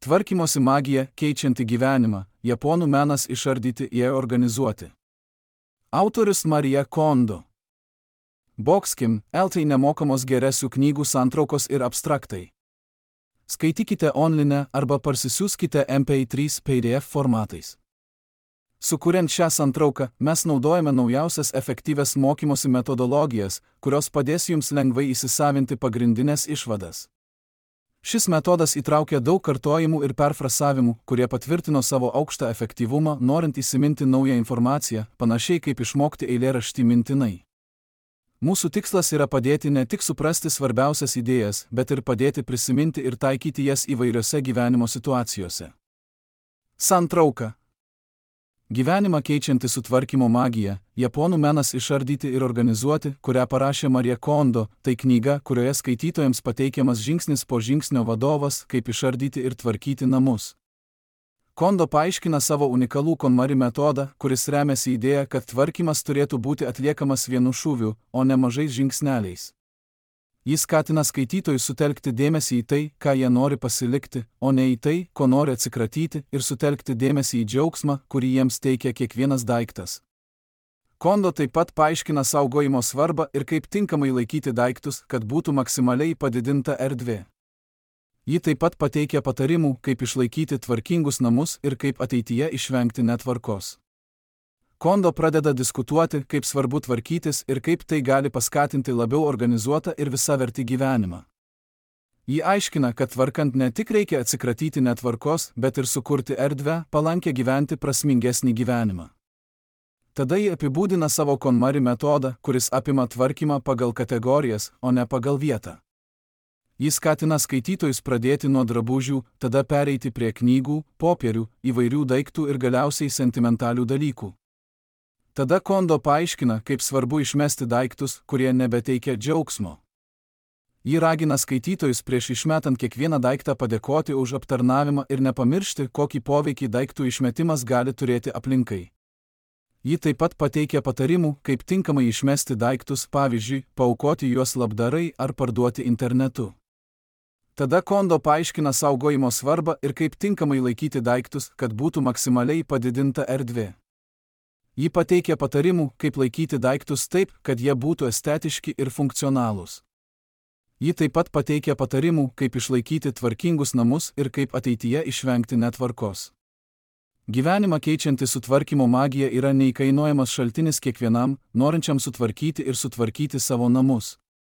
Tvarkymosi magija, keičianti gyvenimą, japonų menas išardyti ir organizuoti. Autorius Marija Kondo. Boxkim, LT nemokamos geresių knygų santraukos ir abstraktai. Skaitykite online arba parsisiųskite MP3 PDF formatais. Sukuriant šią santrauką, mes naudojame naujausias efektyvias mokymosi metodologijas, kurios padės jums lengvai įsisavinti pagrindinės išvadas. Šis metodas įtraukia daug kartojimų ir perfrasavimų, kurie patvirtino savo aukštą efektyvumą, norint įsiminti naują informaciją, panašiai kaip išmokti eilėraštį mintinai. Mūsų tikslas yra padėti ne tik suprasti svarbiausias idėjas, bet ir padėti prisiminti ir taikyti jas įvairiose gyvenimo situacijose. Santrauka. Gyvenimą keičianti sutvarkymo magija, japonų menas išardyti ir organizuoti, kurią parašė Marija Kondo, tai knyga, kurioje skaitytojams pateikiamas žingsnis po žingsnio vadovas, kaip išardyti ir tvarkyti namus. Kondo paaiškina savo unikalų KonMari metodą, kuris remiasi idėja, kad tvarkymas turėtų būti atliekamas vienu šūviu, o ne mažais žingsneliais. Jis skatina skaitytojus sutelkti dėmesį į tai, ką jie nori pasilikti, o ne į tai, ko nori atsikratyti, ir sutelkti dėmesį į džiaugsmą, kurį jiems teikia kiekvienas daiktas. Kondo taip pat paaiškina saugojimo svarbą ir kaip tinkamai laikyti daiktus, kad būtų maksimaliai padidinta erdvė. Ji taip pat pateikia patarimų, kaip išlaikyti tvarkingus namus ir kaip ateityje išvengti netvarkos. Kondo pradeda diskutuoti, kaip svarbu tvarkytis ir kaip tai gali paskatinti labiau organizuotą ir visavertį gyvenimą. Ji aiškina, kad tvarkant ne tik reikia atsikratyti netvarkos, bet ir sukurti erdvę, palankę gyventi prasmingesnį gyvenimą. Tada ji apibūdina savo KonMari metodą, kuris apima tvarkymą pagal kategorijas, o ne pagal vietą. Jis skatina skaitytojus pradėti nuo drabužių, tada pereiti prie knygų, popierių, įvairių daiktų ir galiausiai sentimentalių dalykų. Tada Kondo paaiškina, kaip svarbu išmesti daiktus, kurie nebeteikia džiaugsmo. Ji ragina skaitytojus prieš išmetant kiekvieną daiktą padėkoti už aptarnavimą ir nepamiršti, kokį poveikį daiktų išmetimas gali turėti aplinkai. Ji taip pat pateikia patarimų, kaip tinkamai išmesti daiktus, pavyzdžiui, paaukoti juos labdarai ar parduoti internetu. Tada Kondo paaiškina saugojimo svarbą ir kaip tinkamai laikyti daiktus, kad būtų maksimaliai padidinta erdvė. Ji pateikia patarimų, kaip laikyti daiktus taip, kad jie būtų estetiški ir funkcionalūs. Ji taip pat pateikia patarimų, kaip išlaikyti tvarkingus namus ir kaip ateityje išvengti netvarkos. Gyvenimą keičianti sutvarkymo magija yra neįkainojamas šaltinis kiekvienam, norinčiam sutvarkyti ir sutvarkyti savo namus.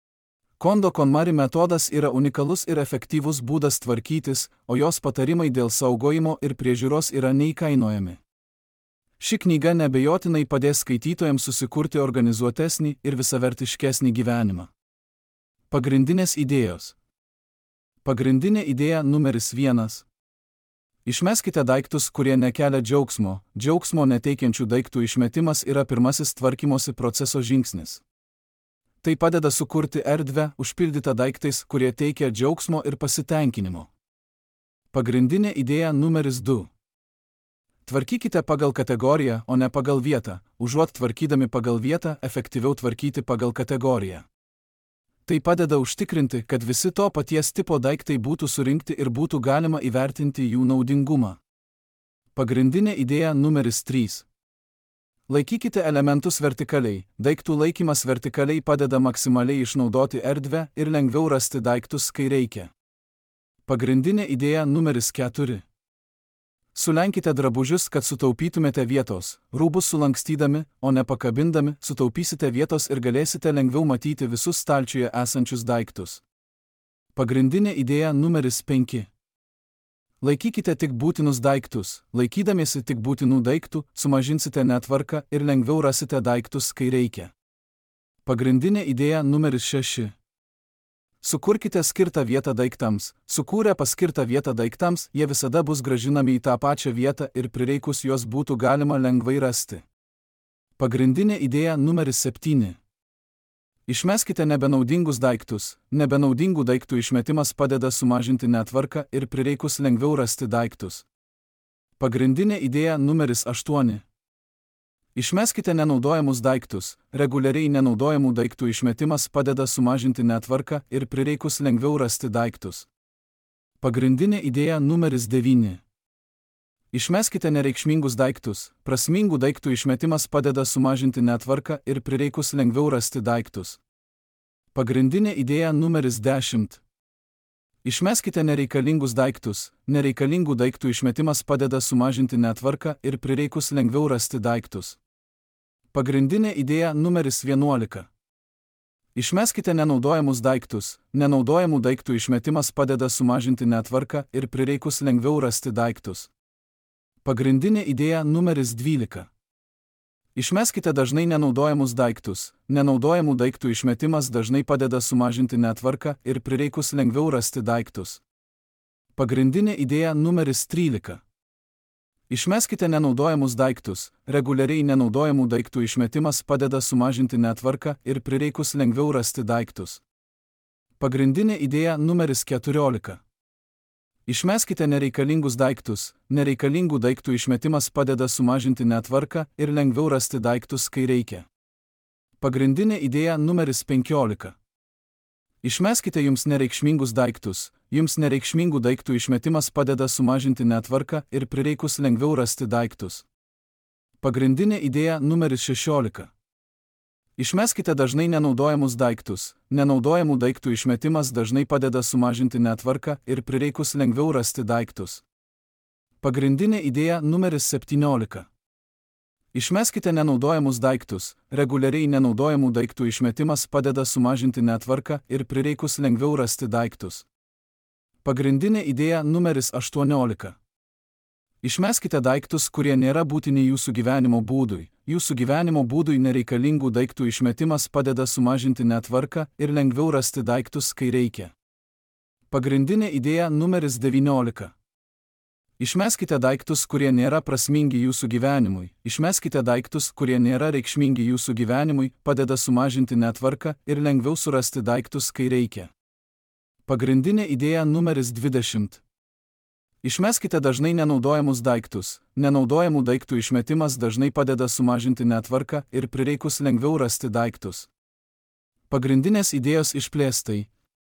Kondo KonMari metodas yra unikalus ir efektyvus būdas tvarkytis, o jos patarimai dėl saugojimo ir priežiūros yra neįkainojami. Ši knyga neabejotinai padės skaitytojams susikurti organizuotesnį ir visavertiškesnį gyvenimą. Pagrindinės idėjos. Pagrindinė idėja numeris 1. Išmeskite daiktus, kurie nekelia džiaugsmo. Džiaugsmo neteikiančių daiktų išmetimas yra pirmasis tvarkymosi proceso žingsnis. Tai padeda sukurti erdvę, užpildytą daiktais, kurie teikia džiaugsmo ir pasitenkinimo. Pagrindinė idėja numeris 2. Tvarkykite pagal kategoriją, o ne pagal vietą, užuot tvarkydami pagal vietą, efektyviau tvarkyti pagal kategoriją. Tai padeda užtikrinti, kad visi to paties tipo daiktai būtų surinkti ir būtų galima įvertinti jų naudingumą. Pagrindinė idėja numeris 3. Laikykite elementus vertikaliai. Daiktų laikymas vertikaliai padeda maksimaliai išnaudoti erdvę ir lengviau rasti daiktus, kai reikia. Pagrindinė idėja numeris 4. Sulenkite drabužius, kad sutaupytumėte vietos. Rūbus sulankstydami, o ne pakabindami, sutaupysite vietos ir galėsite lengviau matyti visus stalčiuje esančius daiktus. Pagrindinė idėja numeris 5. Laikykite tik būtinus daiktus. Laikydamiesi tik būtinų daiktų, sumažinsite netvarką ir lengviau rasite daiktus, kai reikia. Pagrindinė idėja numeris 6. Sukurkite skirtą vietą daiktams. Sukūrę paskirtą vietą daiktams, jie visada bus grąžinami į tą pačią vietą ir prireikus juos būtų galima lengvai rasti. Pagrindinė idėja numeris 7. Išmeskite nebenaudingus daiktus. Nebenaudingų daiktų išmetimas padeda sumažinti netvarką ir prireikus lengviau rasti daiktus. Pagrindinė idėja numeris 8. Išmeskite nenaudojamus daiktus. Reguliariai nenaudojamų daiktų išmetimas padeda sumažinti netvarką ir prireikus lengviau rasti daiktus. Pagrindinė idėja numeris 9. Išmeskite nereikšmingus daiktus. Prasmingų daiktų išmetimas padeda sumažinti netvarką ir prireikus lengviau rasti daiktus. Pagrindinė idėja numeris 10. Išmeskite nereikalingus daiktus. Nereikalingų daiktų išmetimas padeda sumažinti netvarką ir prireikus lengviau rasti daiktus. Pagrindinė idėja numeris 11. Išmeskite nenaudojamus daiktus. Nenaudojamų daiktų išmetimas padeda sumažinti netvarką ir prireikus lengviau rasti daiktus. Pagrindinė idėja numeris 12. Išmeskite dažnai nenaudojamus daiktus. Nenaudojamų daiktų išmetimas dažnai padeda sumažinti netvarką ir prireikus lengviau rasti daiktus. Pagrindinė idėja numeris 13. Išmeskite nenaudojamus daiktus. Reguliariai nenaudojamų daiktų išmetimas padeda sumažinti netvarką ir prireikus lengviau rasti daiktus. Pagrindinė idėja numeris 14. Išmeskite nereikalingus daiktus. Nereikalingų daiktų išmetimas padeda sumažinti netvarką ir lengviau rasti daiktus, kai reikia. Pagrindinė idėja numeris 15. Išmeskite jums nereikšmingus daiktus. Jums nereikšmingų daiktų išmetimas padeda sumažinti netvarką ir prireikus lengviau rasti daiktus. Pagrindinė idėja numeris 16. Išmeskite dažnai nenaudojamus daiktus. Nenaudojamų daiktų išmetimas dažnai padeda sumažinti netvarką ir prireikus lengviau rasti daiktus. Pagrindinė idėja numeris 17. Išmeskite nenaudojamus daiktus. Reguliariai nenaudojamų daiktų išmetimas padeda sumažinti netvarką ir prireikus lengviau rasti daiktus. Pagrindinė idėja numeris 18. Išmeskite daiktus, kurie nėra būtini jūsų gyvenimo būdui. Jūsų gyvenimo būdui nereikalingų daiktų išmetimas padeda sumažinti netvarką ir lengviau rasti daiktus, kai reikia. Pagrindinė idėja numeris 19. Išmeskite daiktus, kurie nėra prasmingi jūsų gyvenimui. Išmeskite daiktus, kurie nėra reikšmingi jūsų gyvenimui, padeda sumažinti netvarką ir lengviau surasti daiktus, kai reikia. Pagrindinė idėja numeris 20. Išmeskite dažnai nenaudojamus daiktus. Nenaudojamų daiktų išmetimas dažnai padeda sumažinti netvarką ir prireikus lengviau rasti daiktus. Pagrindinės idėjos išplėstai.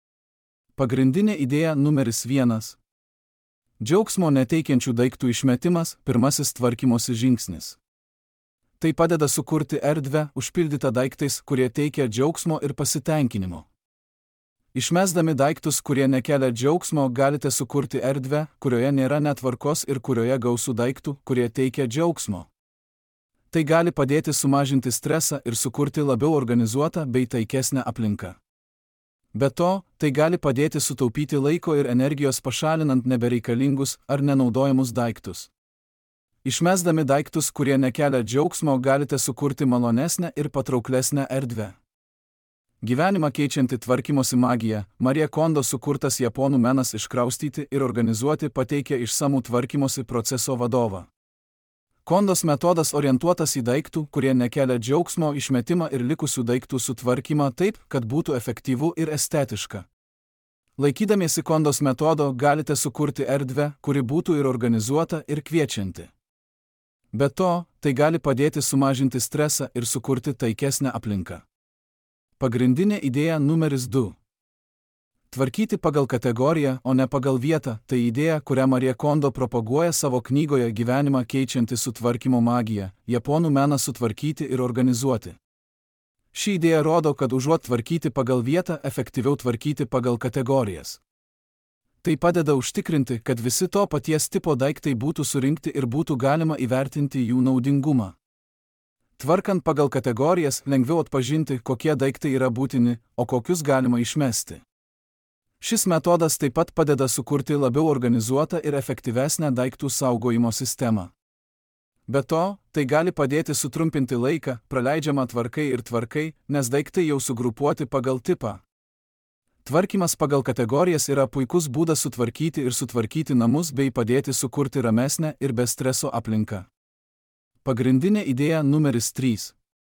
Pagrindinė idėja numeris 1. Džiaugsmo neteikiančių daiktų išmetimas – pirmasis tvarkymosi žingsnis. Tai padeda sukurti erdvę, užpildytą daiktais, kurie teikia džiaugsmo ir pasitenkinimo. Išmesdami daiktus, kurie nekelia džiaugsmo, galite sukurti erdvę, kurioje nėra netvarkos ir kurioje gausų daiktų, kurie teikia džiaugsmo. Tai gali padėti sumažinti stresą ir sukurti labiau organizuotą bei taikesnę aplinką. Be to, tai gali padėti sutaupyti laiko ir energijos pašalinant nebereikalingus ar nenaudojamus daiktus. Išmesdami daiktus, kurie nekelia džiaugsmo, galite sukurti malonesnę ir patrauklesnę erdvę. Gyvenimą keičianti tvarkymosi magija, Marija Kondo sukurtas japonų menas iškraustyti ir organizuoti pateikia išsamų tvarkymosi proceso vadovą. Kondos metodas orientuotas į daiktų, kurie nekelia džiaugsmo išmetimą ir likusių daiktų sutvarkymą taip, kad būtų efektyvu ir estetiška. Laikydamiesi Kondos metodo galite sukurti erdvę, kuri būtų ir organizuota ir kviečianti. Be to, tai gali padėti sumažinti stresą ir sukurti taikesnę aplinką. Pagrindinė idėja numeris 2. Tvarkyti pagal kategoriją, o ne pagal vietą – tai idėja, kurią Marija Kondo propaguoja savo knygoje Gyvenimą keičianti sutvarkymo magija – japonų meną sutvarkyti ir organizuoti. Ši idėja rodo, kad užuot tvarkyti pagal vietą, efektyviau tvarkyti pagal kategorijas. Tai padeda užtikrinti, kad visi to paties tipo daiktai būtų surinkti ir būtų galima įvertinti jų naudingumą. Tvarkant pagal kategorijas, lengviau atpažinti, kokie daiktai yra būtini, o kokius galima išmesti. Šis metodas taip pat padeda sukurti labiau organizuotą ir efektyvesnę daiktų saugojimo sistemą. Be to, tai gali padėti sutrumpinti laiką, praleidžiamą tvarkai ir tvarkai, nes daiktai jau sugrupuoti pagal tipą. Tvarkymas pagal kategorijas yra puikus būdas sutvarkyti ir sutvarkyti namus bei padėti sukurti ramesnę ir be streso aplinką. Pagrindinė idėja numeris 3.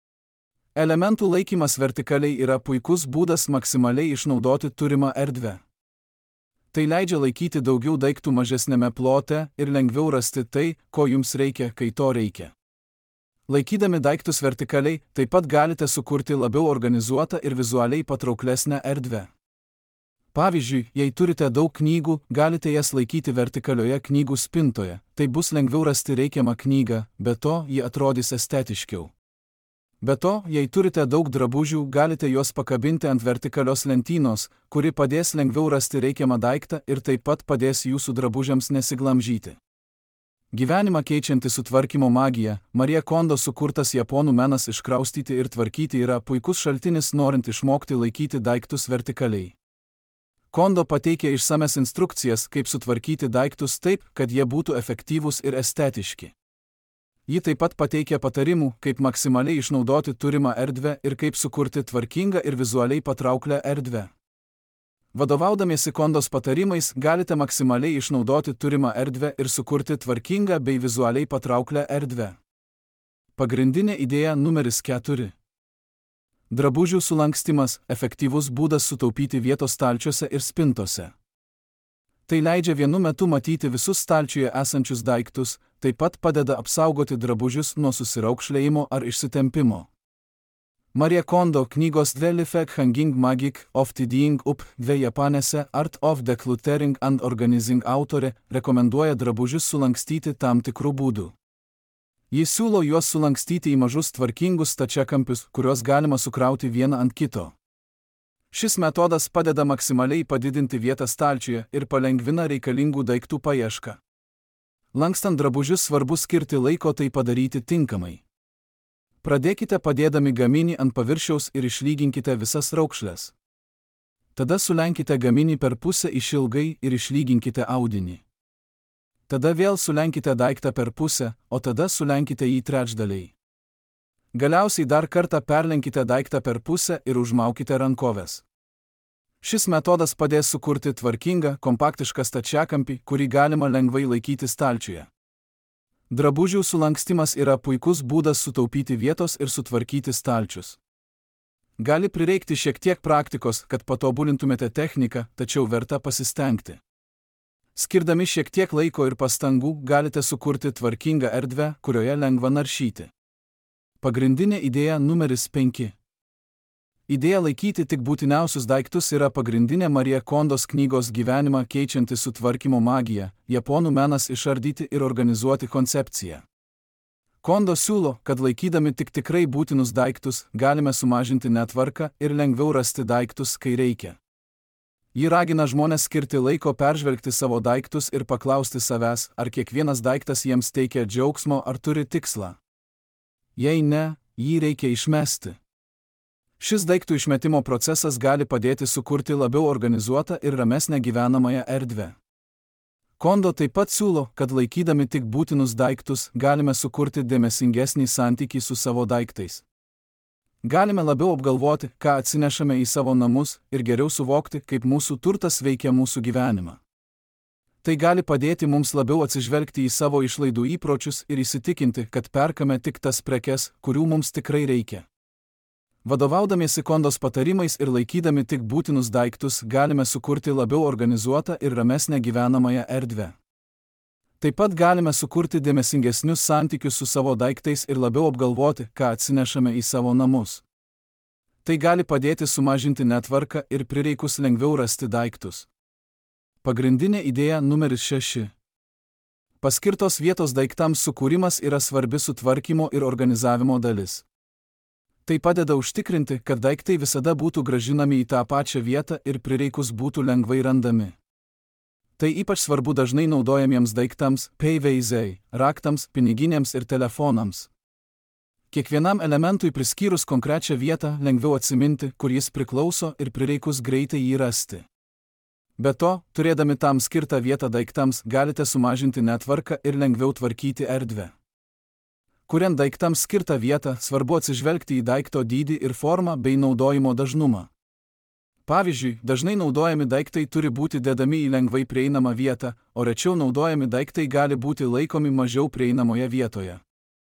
Elementų laikymas vertikaliai yra puikus būdas maksimaliai išnaudoti turimą erdvę. Tai leidžia laikyti daugiau daiktų mažesnėme plote ir lengviau rasti tai, ko jums reikia, kai to reikia. Laikydami daiktus vertikaliai, taip pat galite sukurti labiau organizuotą ir vizualiai patrauklesnę erdvę. Pavyzdžiui, jei turite daug knygų, galite jas laikyti vertikalioje knygų spintoje, tai bus lengviau rasti reikiamą knygą, be to ji atrodys estetiškiau. Be to, jei turite daug drabužių, galite juos pakabinti ant vertikalios lentynos, kuri padės lengviau rasti reikiamą daiktą ir taip pat padės jūsų drabužiams nesiglamžyti. Gyvenimą keičianti sutvarkymo magija, Marie Kondo sukurtas japonų menas iškraustyti ir tvarkyti yra puikus šaltinis norint išmokti laikyti daiktus vertikaliai. Kondo pateikia išsames instrukcijas, kaip sutvarkyti daiktus taip, kad jie būtų efektyvūs ir estetiški. Ji taip pat pateikia patarimų, kaip maksimaliai išnaudoti turimą erdvę ir kaip sukurti tvarkingą ir vizualiai patrauklią erdvę. Vadovaudamiesi Kondos patarimais, galite maksimaliai išnaudoti turimą erdvę ir sukurti tvarkingą bei vizualiai patrauklią erdvę. Pagrindinė idėja numeris 4. Drabužių sulankstymas – efektyvus būdas sutaupyti vietos stalčiuose ir spintose. Tai leidžia vienu metu matyti visus stalčiuje esančius daiktus, taip pat padeda apsaugoti drabužius nuo susiraukšlėjimo ar išsitempimo. Marie Kondo knygos The Life Hanging Magic of Tidying Up The Japanese Art of Decluttering and Organizing autorė rekomenduoja drabužius sulankstyti tam tikrų būdų. Jis siūlo juos sulankstyti į mažus tvarkingus stačiakampius, kuriuos galima sukrauti vieną ant kito. Šis metodas padeda maksimaliai padidinti vietą stalčiuje ir palengvina reikalingų daiktų paiešką. Lankstant drabužius svarbu skirti laiko tai padaryti tinkamai. Pradėkite padėdami gaminį ant paviršiaus ir išlyginkite visas raukšles. Tada sulenkite gaminį per pusę išilgai ir išlyginkite audinį. Tada vėl sulenkite daiktą per pusę, o tada sulenkite jį trečdaliai. Galiausiai dar kartą perlenkite daiktą per pusę ir užmaukite rankoves. Šis metodas padės sukurti tvarkingą, kompaktišką stačiakampį, kurį galima lengvai laikyti stalčiuje. Drabužių sulankstymas yra puikus būdas sutaupyti vietos ir sutvarkyti stalčius. Gali prireikti šiek tiek praktikos, kad patobulintumėte techniką, tačiau verta pasistengti. Skirdami šiek tiek laiko ir pastangų galite sukurti tvarkingą erdvę, kurioje lengva naršyti. Pagrindinė idėja numeris 5. Idėja laikyti tik būtiniausius daiktus yra pagrindinė Marie Kondos knygos Gyvenimą keičianti sutvarkymo magija, japonų menas išardyti ir organizuoti koncepcija. Kondo siūlo, kad laikydami tik tikrai būtinus daiktus, galime sumažinti netvarką ir lengviau rasti daiktus, kai reikia. Ji ragina žmones skirti laiko peržvelgti savo daiktus ir paklausti savęs, ar kiekvienas daiktas jiems teikia džiaugsmo ar turi tikslą. Jei ne, jį reikia išmesti. Šis daiktų išmetimo procesas gali padėti sukurti labiau organizuotą ir ramesnę gyvenamąją erdvę. Kondo taip pat siūlo, kad laikydami tik būtinus daiktus, galime sukurti dėmesingesnį santykį su savo daiktais. Galime labiau apgalvoti, ką atsinešame į savo namus ir geriau suvokti, kaip mūsų turtas veikia mūsų gyvenimą. Tai gali padėti mums labiau atsižvelgti į savo išlaidų įpročius ir įsitikinti, kad perkame tik tas prekes, kurių mums tikrai reikia. Vadovaudamiesi Kondos patarimais ir laikydami tik būtinus daiktus, galime sukurti labiau organizuotą ir ramesnę gyvenamąją erdvę. Taip pat galime sukurti dėmesingesnius santykius su savo daiktais ir labiau apgalvoti, ką atsinešame į savo namus. Tai gali padėti sumažinti netvarką ir prireikus lengviau rasti daiktus. Pagrindinė idėja numeris 6. Paskirtos vietos daiktams sukūrimas yra svarbi sutvarkymo ir organizavimo dalis. Tai padeda užtikrinti, kad daiktai visada būtų gražinami į tą pačią vietą ir prireikus būtų lengvai randami. Tai ypač svarbu dažnai naudojamiems daiktams, PVZ, raktams, piniginėms ir telefonams. Kiekvienam elementui priskyrus konkrečią vietą lengviau atsiminti, kur jis priklauso ir prireikus greitai jį rasti. Be to, turėdami tam skirtą vietą daiktams, galite sumažinti netvarką ir lengviau tvarkyti erdvę. Kuriant daiktams skirtą vietą, svarbu atsižvelgti į daikto dydį ir formą bei naudojimo dažnumą. Pavyzdžiui, dažnai naudojami daiktai turi būti dedami į lengvai prieinamą vietą, o rečiau naudojami daiktai gali būti laikomi mažiau prieinamoje vietoje.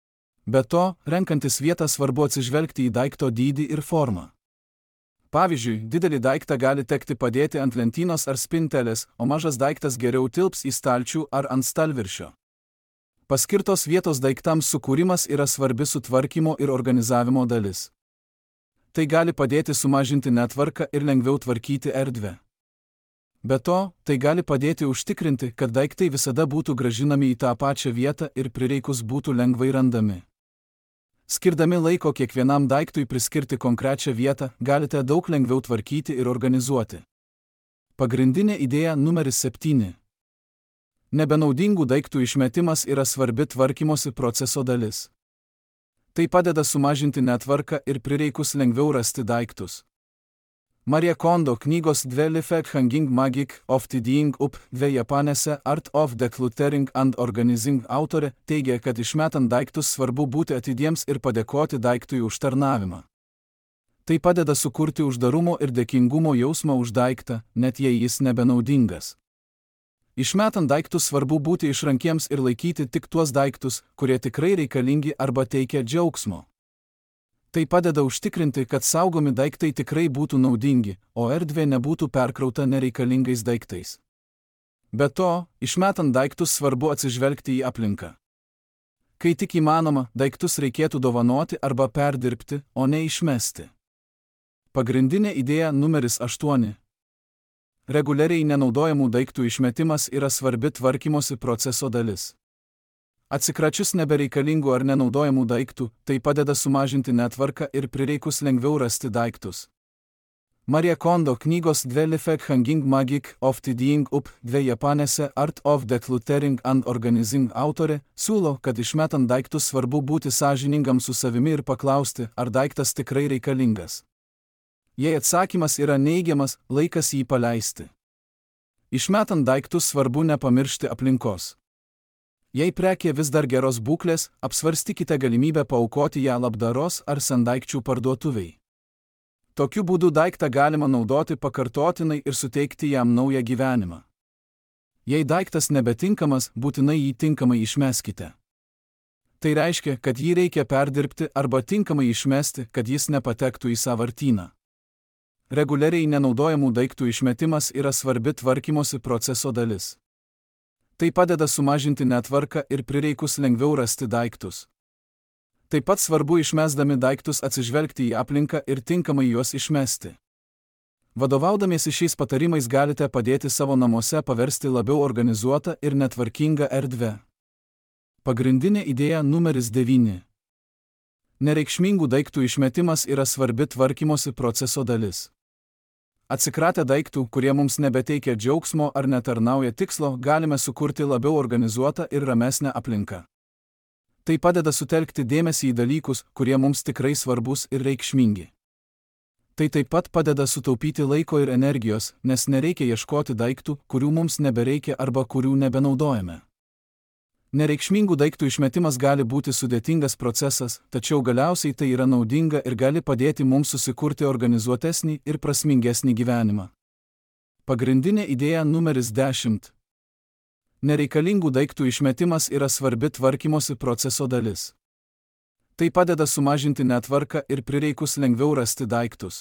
Be to, renkantis vietą svarbu atsižvelgti į daikto dydį ir formą. Pavyzdžiui, didelį daiktą gali tekti padėti ant lentynos ar spintelės, o mažas daiktas geriau tilps į stalčių ar ant stalviršio. Paskirtos vietos daiktams sukūrimas yra svarbi sutvarkymo ir organizavimo dalis. Tai gali padėti sumažinti netvarką ir lengviau tvarkyti erdvę. Be to, tai gali padėti užtikrinti, kad daiktai visada būtų gražinami į tą pačią vietą ir prireikus būtų lengvai randami. Skirdami laiko kiekvienam daiktui priskirti konkrečią vietą, galite daug lengviau tvarkyti ir organizuoti. Pagrindinė idėja numeris 7. Nebenaudingų daiktų išmetimas yra svarbi tvarkymosi proceso dalis. Tai padeda sumažinti netvarką ir prireikus lengviau rasti daiktus. Marie Kondo knygos The Life Hanging Magic of Tidying Up The Japanese Art of Decluttering and Organizing autorė teigia, kad išmetant daiktus svarbu būti atidiems ir padėkoti daiktui už tarnavimą. Tai padeda sukurti uždarumo ir dėkingumo jausmą už daiktą, net jei jis nebenaudingas. Išmetant daiktus svarbu būti išrankiems ir laikyti tik tuos daiktus, kurie tikrai reikalingi arba teikia džiaugsmo. Tai padeda užtikrinti, kad saugomi daiktai tikrai būtų naudingi, o erdvė nebūtų perkrauta nereikalingais daiktais. Be to, išmetant daiktus svarbu atsižvelgti į aplinką. Kai tik įmanoma, daiktus reikėtų dovanoti arba perdirbti, o ne išmesti. Pagrindinė idėja numeris 8. Reguliariai nenaudojamų daiktų išmetimas yra svarbi tvarkymosi proceso dalis. Atsikračius nebereikalingų ar nenaudojamų daiktų, tai padeda sumažinti netvarką ir prireikus lengviau rasti daiktus. Marie Kondo knygos The Life Hanging Magic of Tidying Up The Japanese Art of Decluttering and Organizing autorė siūlo, kad išmetant daiktus svarbu būti sąžiningam su savimi ir paklausti, ar daiktas tikrai reikalingas. Jei atsakymas yra neigiamas, laikas jį paleisti. Išmetant daiktus svarbu nepamiršti aplinkos. Jei prekė vis dar geros būklės, apsvarstykite galimybę paaukoti ją labdaros ar sendaikčių parduotuviai. Tokiu būdu daiktą galima naudoti pakartotinai ir suteikti jam naują gyvenimą. Jei daiktas nebetinkamas, būtinai jį tinkamai išmeskite. Tai reiškia, kad jį reikia perdirbti arba tinkamai išmesti, kad jis nepatektų į sąvartyną. Reguliariai nenaudojamų daiktų išmetimas yra svarbi tvarkymosi proceso dalis. Tai padeda sumažinti netvarką ir prireikus lengviau rasti daiktus. Taip pat svarbu išmesdami daiktus atsižvelgti į aplinką ir tinkamai juos išmesti. Vadovaudamiesi šiais patarimais galite padėti savo namuose paversti labiau organizuotą ir netvarkingą erdvę. Pagrindinė idėja numeris 9. Nereikšmingų daiktų išmetimas yra svarbi tvarkymosi proceso dalis. Atsikratę daiktų, kurie mums nebeteikia džiaugsmo ar netarnauja tikslo, galime sukurti labiau organizuotą ir ramesnę aplinką. Tai padeda sutelkti dėmesį į dalykus, kurie mums tikrai svarbus ir reikšmingi. Tai taip pat padeda sutaupyti laiko ir energijos, nes nereikia ieškoti daiktų, kurių mums nebereikia arba kurių nebenaudojame. Nereikšmingų daiktų išmetimas gali būti sudėtingas procesas, tačiau galiausiai tai yra naudinga ir gali padėti mums susikurti organizuotesnį ir prasmingesnį gyvenimą. Pagrindinė idėja numeris 10. Nereikalingų daiktų išmetimas yra svarbi tvarkymosi proceso dalis. Tai padeda sumažinti netvarką ir prireikus lengviau rasti daiktus.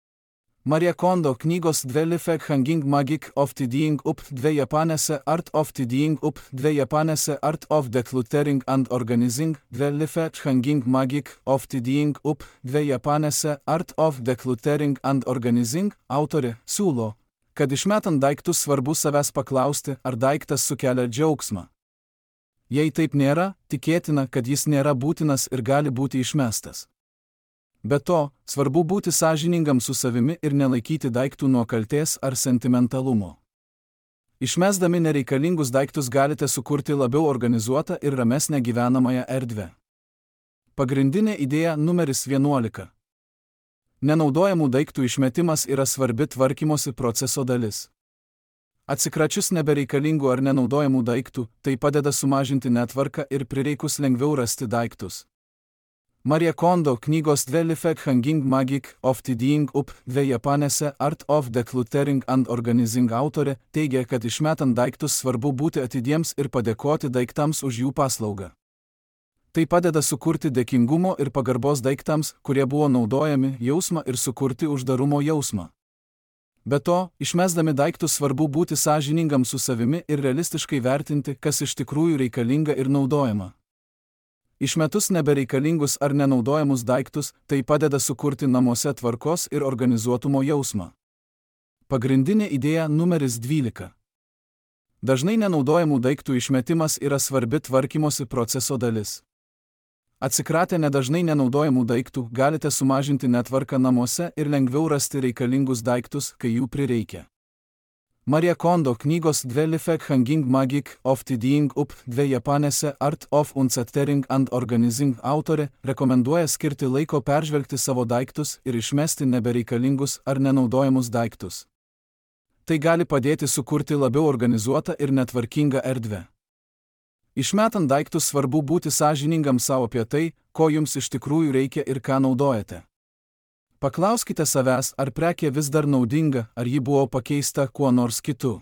Marie Kondo knygos The Life Hanging Magic of Tidying Up The Japanese Art of Tidying Up The Japanese Art of Decluttering and Organizing The Life Hanging Magic of Tidying Up The Japanese Art of Decluttering and Organizing autorė siūlo, kad išmetant daiktus svarbu savęs paklausti, ar daiktas sukelia džiaugsmą. Jei taip nėra, tikėtina, kad jis nėra būtinas ir gali būti išmestas. Be to, svarbu būti sąžiningam su savimi ir nelaikyti daiktų nuo kaltės ar sentimentalumo. Išmesdami nereikalingus daiktus galite sukurti labiau organizuotą ir ramesnę gyvenamąją erdvę. Pagrindinė idėja numeris 11. Nenaudojamų daiktų išmetimas yra svarbi tvarkymosi proceso dalis. Atsikračius nebereikalingų ar nenaudojamų daiktų, tai padeda sumažinti netvarką ir prireikus lengviau rasti daiktus. Marie Kondo knygos The Life Hanging Magic of Tidying Up The Japanese Art of Decluttering and Organizing autorė teigia, kad išmetant daiktus svarbu būti atidiems ir padėkoti daiktams už jų paslaugą. Tai padeda sukurti dėkingumo ir pagarbos daiktams, kurie buvo naudojami, jausmą ir sukurti uždarumo jausmą. Be to, išmesdami daiktus svarbu būti sąžiningam su savimi ir realistiškai vertinti, kas iš tikrųjų reikalinga ir naudojama. Išmetus nebereikalingus ar nenaudojamus daiktus, tai padeda sukurti namuose tvarkos ir organizuotumo jausmą. Pagrindinė idėja numeris 12. Dažnai nenaudojamų daiktų išmetimas yra svarbi tvarkymosi proceso dalis. Atsikratę nedažnai nenaudojamų daiktų, galite sumažinti netvarką namuose ir lengviau rasti reikalingus daiktus, kai jų prireikia. Marie Kondo knygos Dve Lifek Hanging Magic of Tidying Up Dve Japanese Art of Unsettering and Organizing autorė rekomenduoja skirti laiko peržvelgti savo daiktus ir išmesti nebereikalingus ar nenaudojamus daiktus. Tai gali padėti sukurti labiau organizuotą ir netvarkingą erdvę. Išmetant daiktus svarbu būti sąžiningam savo apie tai, ko jums iš tikrųjų reikia ir ką naudojate. Paklauskite savęs, ar prekė vis dar naudinga, ar ji buvo pakeista kuo nors kitu.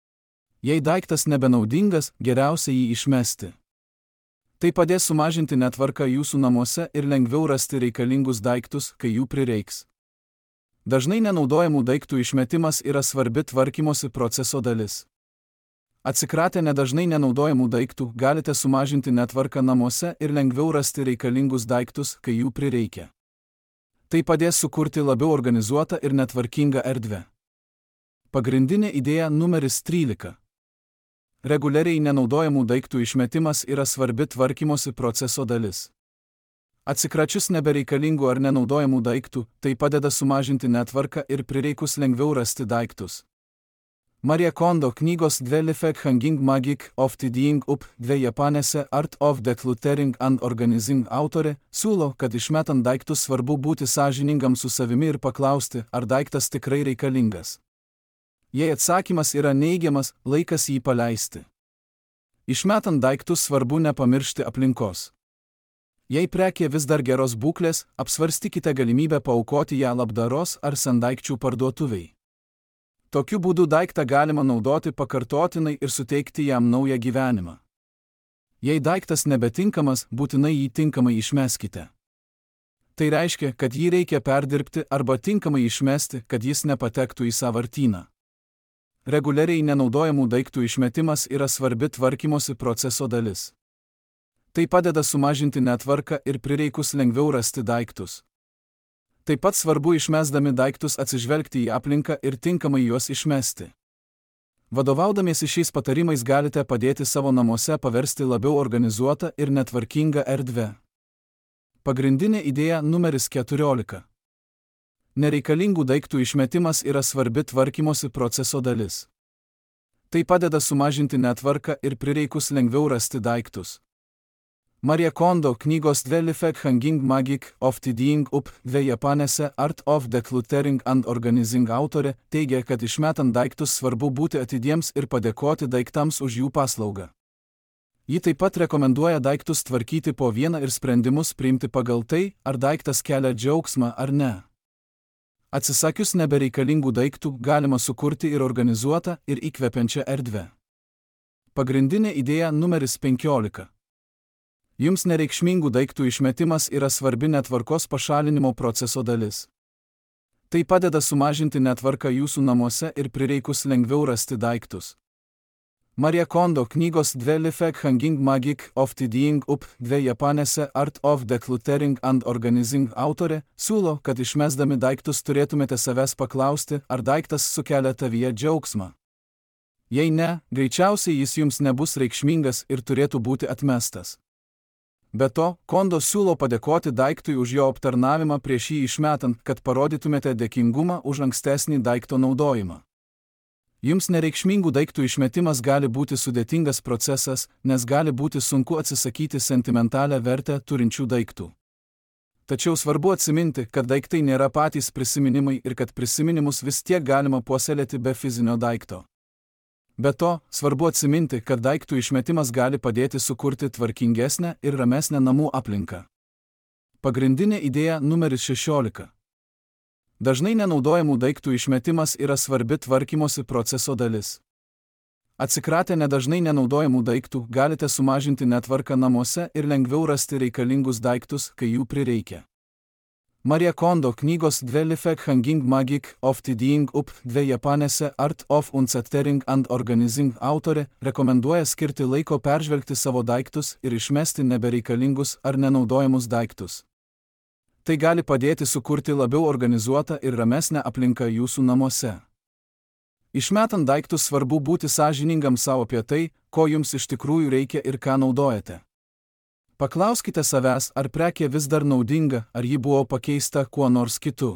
Jei daiktas nebenaudingas, geriausia jį išmesti. Tai padės sumažinti netvarką jūsų namuose ir lengviau rasti reikalingus daiktus, kai jų prireiks. Dažnai nenaudojamų daiktų išmetimas yra svarbi tvarkymosi proceso dalis. Atsikratę nedažnai nenaudojamų daiktų, galite sumažinti netvarką namuose ir lengviau rasti reikalingus daiktus, kai jų prireikia. Tai padės sukurti labiau organizuotą ir netvarkingą erdvę. Pagrindinė idėja numeris 13. Reguliariai nenaudojamų daiktų išmetimas yra svarbi tvarkymosi proceso dalis. Atsikračius nebereikalingų ar nenaudojamų daiktų, tai padeda sumažinti netvarką ir prireikus lengviau rasti daiktus. Marie Kondo knygos Dve Lifek Hanging Magic of Tidying Up Dve Japanese Art of Decluttering and Organizing autorė siūlo, kad išmetant daiktus svarbu būti sąžiningam su savimi ir paklausti, ar daiktas tikrai reikalingas. Jei atsakymas yra neigiamas, laikas jį paleisti. Išmetant daiktus svarbu nepamiršti aplinkos. Jei prekė vis dar geros būklės, apsvarstykite galimybę paaukoti ją labdaros ar sendaikčių parduotuvei. Tokiu būdu daiktą galima naudoti pakartotinai ir suteikti jam naują gyvenimą. Jei daiktas nebetinkamas, būtinai jį tinkamai išmeskite. Tai reiškia, kad jį reikia perdirbti arba tinkamai išmesti, kad jis nepatektų į sąvartyną. Reguliariai nenaudojamų daiktų išmetimas yra svarbi tvarkymosi proceso dalis. Tai padeda sumažinti netvarką ir prireikus lengviau rasti daiktus. Taip pat svarbu išmesdami daiktus atsižvelgti į aplinką ir tinkamai juos išmesti. Vadovaudamiesi šiais patarimais galite padėti savo namuose paversti labiau organizuotą ir netvarkingą erdvę. Pagrindinė idėja numeris 14. Nereikalingų daiktų išmetimas yra svarbi tvarkymosi proceso dalis. Tai padeda sumažinti netvarką ir prireikus lengviau rasti daiktus. Marie Kondo knygos Dve Lifek Hanging Magic of Tidying Up Dve Japanese Art of Decluttering and Organizing autorė teigia, kad išmetant daiktus svarbu būti atidiems ir padėkoti daiktams už jų paslaugą. Ji taip pat rekomenduoja daiktus tvarkyti po vieną ir sprendimus priimti pagal tai, ar daiktas kelia džiaugsmą ar ne. Atsisakius nebereikalingų daiktų, galima sukurti ir organizuotą ir įkvepiančią erdvę. Pagrindinė idėja numeris 15. Jums nereikšmingų daiktų išmetimas yra svarbi netvarkos pašalinimo proceso dalis. Tai padeda sumažinti netvarką jūsų namuose ir prireikus lengviau rasti daiktus. Marie Kondo knygos Dve Lifek Hanging Magic of Tidying Up Dve Japanese Art of Decluttering and Organizing autorė siūlo, kad išmesdami daiktus turėtumėte savęs paklausti, ar daiktas sukelia tavyje džiaugsmą. Jei ne, greičiausiai jis jums nebus reikšmingas ir turėtų būti atmestas. Be to, Kondo siūlo padėkoti daiktui už jo aptarnavimą prieš jį išmetant, kad parodytumėte dėkingumą už ankstesnį daikto naudojimą. Jums nereikšmingų daiktų išmetimas gali būti sudėtingas procesas, nes gali būti sunku atsisakyti sentimentalią vertę turinčių daiktų. Tačiau svarbu atsiminti, kad daiktai nėra patys prisiminimai ir kad prisiminimus vis tiek galima puoselėti be fizinio daikto. Be to, svarbu atsiminti, kad daiktų išmetimas gali padėti sukurti tvarkingesnę ir ramesnę namų aplinką. Pagrindinė idėja numeris 16. Dažnai nenaudojamų daiktų išmetimas yra svarbi tvarkymosi proceso dalis. Atsikratę nedažnai nenaudojamų daiktų, galite sumažinti netvarką namuose ir lengviau rasti reikalingus daiktus, kai jų prireikia. Marie Kondo knygos Dve Lifek Hanging Magic of Tidying Up Dve Japanese Art of Unsettering and Organizing autorė rekomenduoja skirti laiko peržvelgti savo daiktus ir išmesti nebereikalingus ar nenaudojamus daiktus. Tai gali padėti sukurti labiau organizuotą ir ramesnę aplinką jūsų namuose. Išmetant daiktus svarbu būti sąžiningam savo apie tai, ko jums iš tikrųjų reikia ir ką naudojate. Paklauskite savęs, ar prekė vis dar naudinga, ar ji buvo pakeista kuo nors kitu.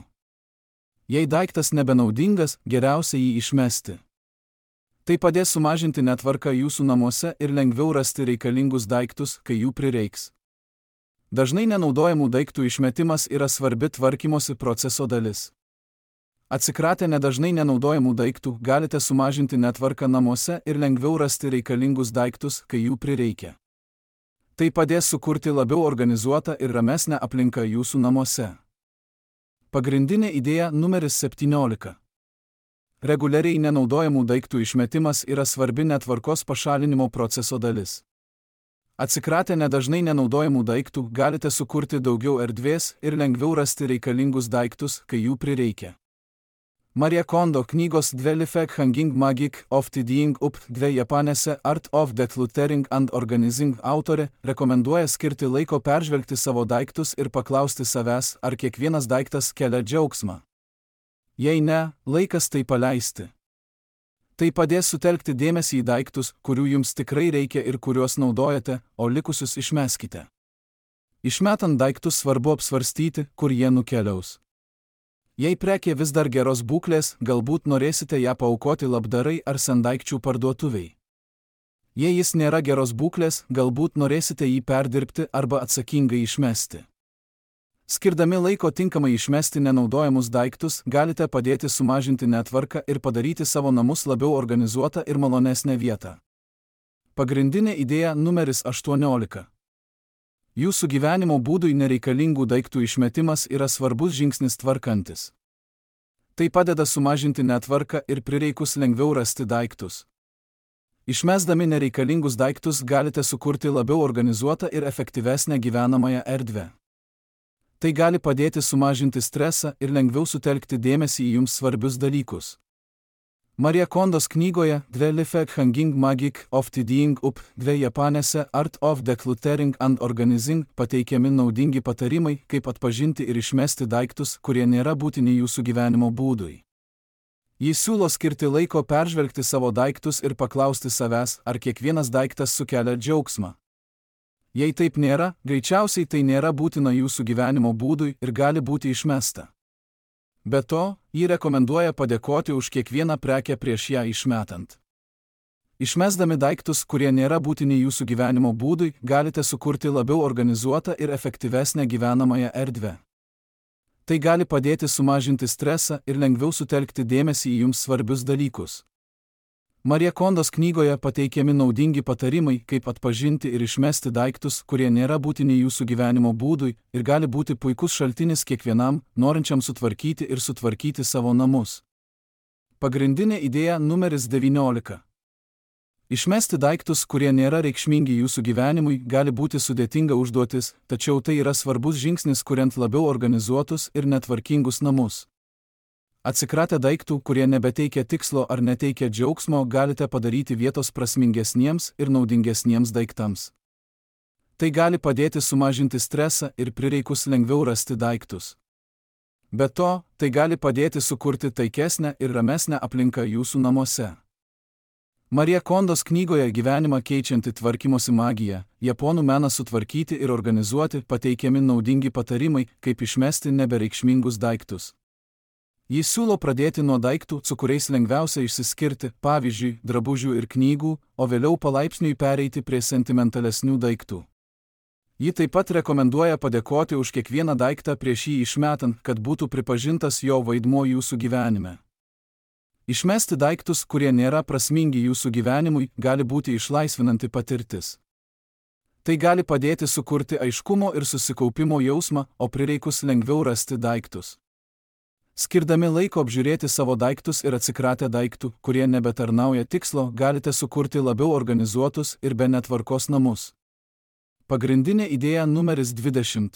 Jei daiktas nebenaudingas, geriausia jį išmesti. Tai padės sumažinti netvarką jūsų namuose ir lengviau rasti reikalingus daiktus, kai jų prireiks. Dažnai nenaudojamų daiktų išmetimas yra svarbi tvarkymosi proceso dalis. Atsikratę nedažnai nenaudojamų daiktų, galite sumažinti netvarką namuose ir lengviau rasti reikalingus daiktus, kai jų prireikia. Tai padės sukurti labiau organizuotą ir ramesnę aplinką jūsų namuose. Pagrindinė idėja numeris 17. Reguliariai nenaudojamų daiktų išmetimas yra svarbi netvarkos pašalinimo proceso dalis. Atsikratę nedažnai nenaudojamų daiktų, galite sukurti daugiau erdvės ir lengviau rasti reikalingus daiktus, kai jų prireikia. Marie Kondo knygos The Life Hanging Magic of Tidying Up 2 Japanese Art of Decluttering and Organizing autorė rekomenduoja skirti laiko peržvelgti savo daiktus ir paklausti savęs, ar kiekvienas daiktas kelia džiaugsmą. Jei ne, laikas tai paleisti. Tai padės sutelkti dėmesį į daiktus, kurių jums tikrai reikia ir kuriuos naudojate, o likusius išmeskite. Išmetant daiktus svarbu apsvarstyti, kur jie nukeliaus. Jei prekė vis dar geros būklės, galbūt norėsite ją paaukoti labdarai ar sendaikčių parduotuviai. Jei jis nėra geros būklės, galbūt norėsite jį perdirbti arba atsakingai išmesti. Skirdami laiko tinkamai išmesti nenaudojamus daiktus, galite padėti sumažinti netvarką ir padaryti savo namus labiau organizuotą ir malonesnę vietą. Pagrindinė idėja numeris 18. Jūsų gyvenimo būdui nereikalingų daiktų išmetimas yra svarbus žingsnis tvarkantis. Tai padeda sumažinti netvarką ir prireikus lengviau rasti daiktus. Išmesdami nereikalingus daiktus galite sukurti labiau organizuotą ir efektyvesnę gyvenamąją erdvę. Tai gali padėti sumažinti stresą ir lengviau sutelkti dėmesį į jums svarbius dalykus. Marie Kondos knygoje The Life Hanging Magic of Tidying Up 2 Japanese Art of Decluttering and Organizing pateikiami naudingi patarimai, kaip atpažinti ir išmesti daiktus, kurie nėra būtini jūsų gyvenimo būdui. Jis siūlo skirti laiko peržvelgti savo daiktus ir paklausti savęs, ar kiekvienas daiktas sukelia džiaugsmą. Jei taip nėra, greičiausiai tai nėra būtina jūsų gyvenimo būdui ir gali būti išmesta. Be to, jį rekomenduoja padėkoti už kiekvieną prekę prieš ją išmetant. Išmesdami daiktus, kurie nėra būtini jūsų gyvenimo būdui, galite sukurti labiau organizuotą ir efektyvesnę gyvenamąją erdvę. Tai gali padėti sumažinti stresą ir lengviau sutelkti dėmesį į jums svarbius dalykus. Marie Kondos knygoje pateikiami naudingi patarimai, kaip atpažinti ir išmesti daiktus, kurie nėra būtini jūsų gyvenimo būdui ir gali būti puikus šaltinis kiekvienam, norinčiam sutvarkyti ir sutvarkyti savo namus. Pagrindinė idėja numeris 19. Išmesti daiktus, kurie nėra reikšmingi jūsų gyvenimui, gali būti sudėtinga užduotis, tačiau tai yra svarbus žingsnis, kuriant labiau organizuotus ir netvarkingus namus. Atsikratę daiktų, kurie nebeteikia tikslo ar neteikia džiaugsmo, galite padaryti vietos prasmingesniems ir naudingesniems daiktams. Tai gali padėti sumažinti stresą ir prireikus lengviau rasti daiktus. Be to, tai gali padėti sukurti taikesnę ir ramesnę aplinką jūsų namuose. Marie Kondos knygoje Gyvenimą keičianti tvarkymosi magija, japonų menas sutvarkyti ir organizuoti pateikiami naudingi patarimai, kaip išmesti nebereikšmingus daiktus. Jis siūlo pradėti nuo daiktų, su kuriais lengviausia išsiskirti, pavyzdžiui, drabužių ir knygų, o vėliau palaipsniui pereiti prie sentimentalesnių daiktų. Ji taip pat rekomenduoja padėkoti už kiekvieną daiktą prieš jį išmetant, kad būtų pripažintas jo vaidmuo jūsų gyvenime. Išmesti daiktus, kurie nėra prasmingi jūsų gyvenimui, gali būti išlaisvinanti patirtis. Tai gali padėti sukurti aiškumo ir susikaupimo jausmą, o prireikus lengviau rasti daiktus. Skirdami laiko apžiūrėti savo daiktus ir atsikratę daiktų, kurie nebetarnauja tikslo, galite sukurti labiau organizuotus ir be netvarkos namus. Pagrindinė idėja numeris 20.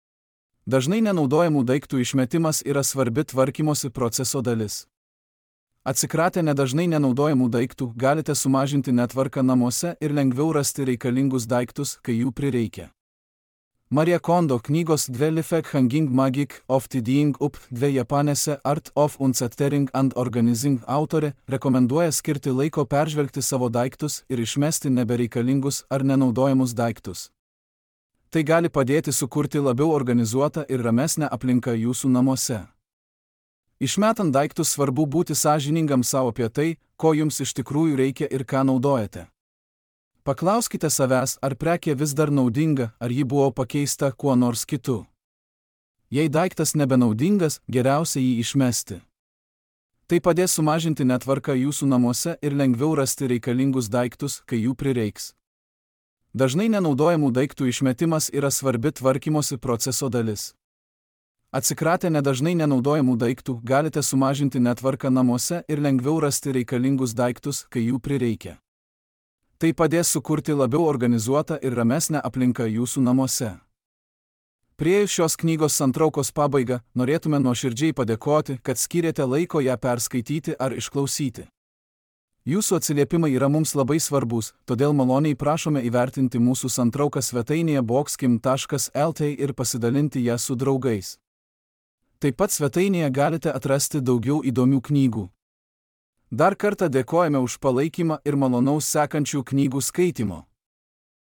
Dažnai nenaudojamų daiktų išmetimas yra svarbi tvarkymosi proceso dalis. Atsikratę nedažnai nenaudojamų daiktų, galite sumažinti netvarką namuose ir lengviau rasti reikalingus daiktus, kai jų prireikia. Marie Kondo knygos Dve Lifek Hanging Magic of Tidying Up Dve Japanese Art of Unsettering and Organizing autorė rekomenduoja skirti laiko peržvelgti savo daiktus ir išmesti nebereikalingus ar nenaudojamus daiktus. Tai gali padėti sukurti labiau organizuotą ir ramesnę aplinką jūsų namuose. Išmetant daiktus svarbu būti sąžiningam savo apie tai, ko jums iš tikrųjų reikia ir ką naudojate. Paklauskite savęs, ar prekė vis dar naudinga, ar ji buvo pakeista kuo nors kitu. Jei daiktas nebenaudingas, geriausia jį išmesti. Tai padės sumažinti netvarką jūsų namuose ir lengviau rasti reikalingus daiktus, kai jų prireiks. Dažnai nenaudojamų daiktų išmetimas yra svarbi tvarkymosi proceso dalis. Atsikratę nedažnai nenaudojamų daiktų, galite sumažinti netvarką namuose ir lengviau rasti reikalingus daiktus, kai jų prireikia. Tai padės sukurti labiau organizuotą ir ramesnę aplinką jūsų namuose. Priėjus šios knygos santraukos pabaigą, norėtume nuoširdžiai padėkoti, kad skyrėte laiko ją perskaityti ar išklausyti. Jūsų atsiliepimai yra mums labai svarbus, todėl maloniai prašome įvertinti mūsų santrauką svetainėje boxkim.lt ir pasidalinti ją su draugais. Taip pat svetainėje galite atrasti daugiau įdomių knygų. Dar kartą dėkojame už palaikymą ir malonaus sekančių knygų skaitymo.